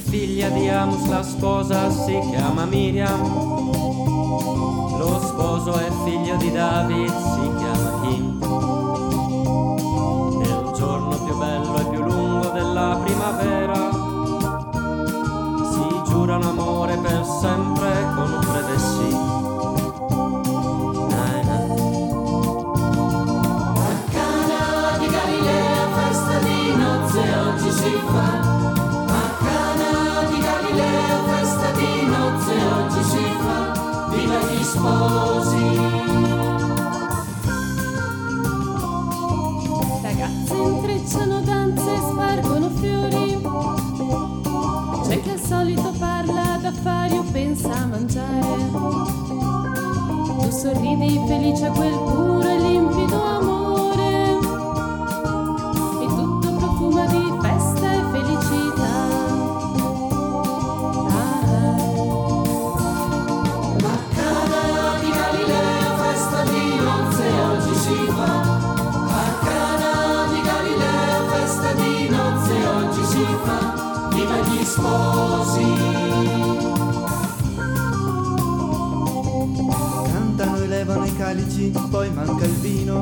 figlia di Amus, la sposa si chiama Miriam. Lo sposo è figlio di David, si chiama Kim. Nel giorno più bello e più lungo della primavera si giurano amore per sempre con un breve sì. A Cana di Galilea festa di nozze oggi si fa. A Cana di Galilea festa di nozze oggi si fa. Viva gli sposi. Ragazze intrecciano danze e spargono fiori. C'è chi al solito parla d'affari o pensa a mangiare. Tu sorridi felice a quel puro e limpido amore. E tutto profuma di festa e felicità. A Cana di Galilea festa di nozze oggi si fa. A Cana di Galilea festa di nozze oggi si fa. Viva gli sposi. Cantano e levano i calici, poi manca il vino.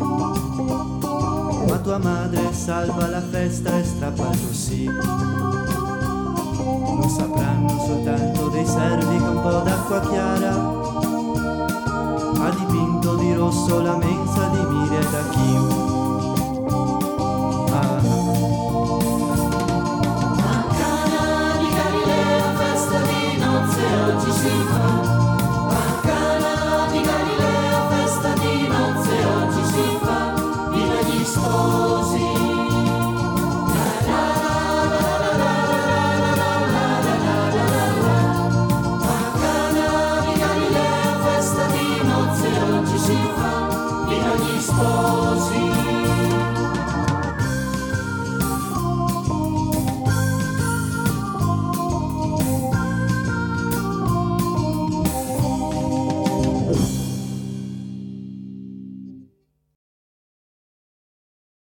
Ma tua madre salva la festa e strappa il tuo sì. Lo sapranno soltanto dei servi che un po' d'acqua chiara ha dipinto di rosso la mensa di Miriam e Achim. A Cana di Galilea festa di nozze oggi si fa. A Cana di Galilea festa di nozze oggi si fa. Viva gli sposi. A Cana di Galilea festa di nozze oggi si fa. Viva gli sposi.